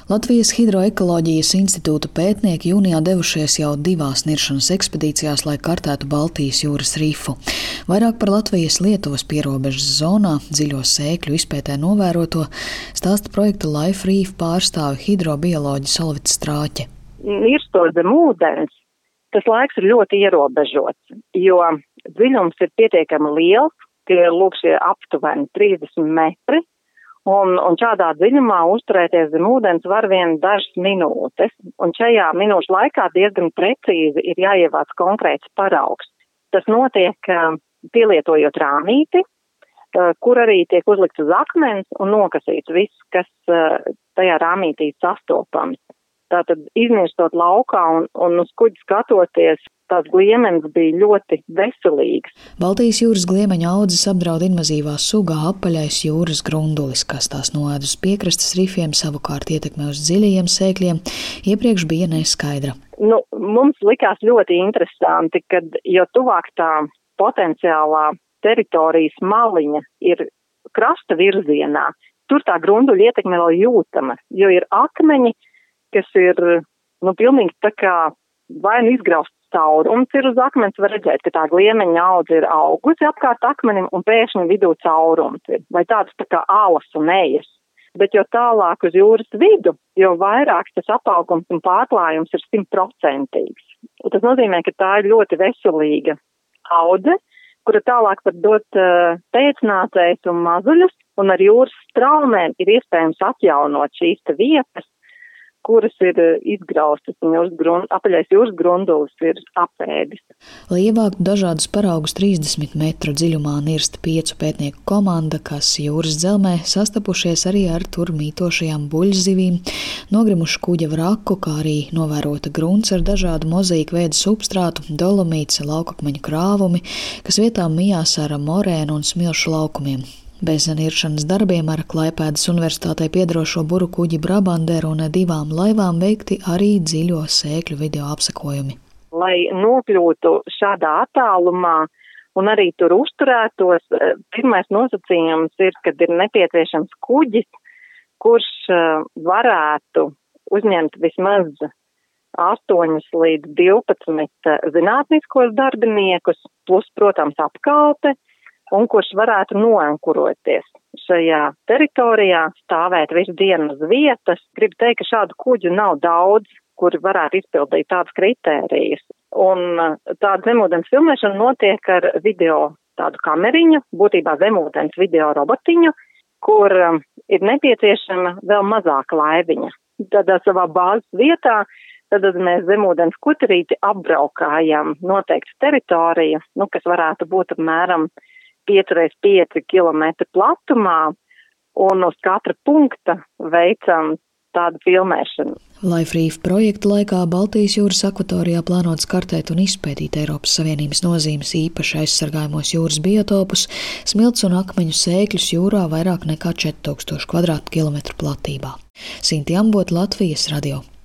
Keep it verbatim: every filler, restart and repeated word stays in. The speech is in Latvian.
Latvijas Hidroekoloģijas institūta pētnieki jūnijā devušies jau divās niršanas ekspedīcijās, lai kartētu Baltijas jūras rifu. Vairāk par Latvijas Lietuvas pierobežas zonā dziļo sēkļu izpētē novēroto stāsta projekta Life Reef pārstāve hidrobioloģe Solvita Strāķe. Nirstot zem ūdens, tas laiks ir ļoti ierobežots, jo dziļums ir pietiekami liels, tie lūk šie aptuveni trīsdesmit metri. Un, un šādā dziļumā uzturēties zem ūdens var vien dažas minūtes, un šajā minūšu laikā diezgan precīzi ir jāievāc konkrēts paraugs. Tas notiek pielietojot rāmīti, kur arī tiek uzlikts uz akmens un nokasīts viss, kas tajā rāmītī sastopams. Tātad iznirstot laukā un, un uz kuģi skatoties, tās gliemenes bija ļoti veselīgas. Baltijas jūras gliemeņa audzes apdraud invazīvā sugā apaļais jūras grundulis, kas tās noēd uz piekrastes rifiem, savukārt ietekme uz dziļajiem sēkļiem iepriekš bija neskaidra. Nu, mums likās ļoti interesanti, kad jo tuvāk tā potenciālā teritorijas maliņa ir krasta virzienā, tur tā grunduļa ietekme vēl jūtama, jo ir akmeņi, kas ir, nu, pilnīgi tā kā vai nu izgrausts caurums ir uz akmens, var redzēt, ka tā gliemeņa audze ir augusi apkārt akmenim un pēkšņi vidū caurums ir, vai tādas tā kā ālas un ejas. Bet jo tālāk uz jūras vidu, jo vairāk tas apaugums un pārklājums ir simtprocentīgs. Un tas nozīmē, ka tā ir ļoti veselīga audze, kura tālāk var dot uh, pēcnācējus un mazuļus, un ar jūras straumēm ir iespējams atjaunot šīs te vietas, kuras ir izgraustas un jūras grund, apaļais jūras grundulis ir apēdis. Lai ievāktu dažādus paraugus trīsdesmit metru dziļumā nirsta piecu pētnieku komanda, kas jūras dzelmē sastapušies arī ar tur mītošajām buļzivīm, nogrimušu kuģa vraku, kā arī novērota grunts ar dažādu mozaīku veidu substrātu, dolomīts, laukakmeņu krāvumi, kas vietām mijās ar morēnu un smilšu laukumiem. Bez niršanas darbiem ar Klaipēdas universitātei piedarošo buru kuģi Brabanderu un divām laivām veikti arī dziļo sēkļu video apsekojumi. Lai nokļūtu šādā attālumā un arī tur uzturētos, pirmais nosacījums ir, kad ir nepieciešams kuģis, kurš varētu uzņemt vismaz astoņus līdz divpadsmit zinātniskos darbiniekus, plus, protams, apkalpe, un kurš varētu noankuroties šajā teritorijā, stāvēt visu dienu uz vietas. Gribu teikt, ka šādu kuģu nav daudz, kuri varētu izpildīt tādas kritērijas. Un tāda zemūdens filmēšana notiek ar video tādu kameriņu, būtībā zemūdens video robotiņu, kur ir nepieciešama vēl mazāka laiviņa. Tādā savā bāzes vietā, tad mēs zemūdens kuterīti apbraukājam noteiktu teritoriju, nu, kas varētu būt apmēram pieci reiz pieci kilometri platumā, un uz katra punkta veicam tādu filmēšanu. Life Reef projekta laikā Baltijas jūras akvatorijā plānots kartēt un izpētīt Eiropas Savienības nozīmes īpaši aizsargājumos jūras biotopus, smilts un akmeņu sēkļus jūrā vairāk nekā četri tūkstoši kvadrātkilometru platībā. Sinti Ambota, Latvijas radio.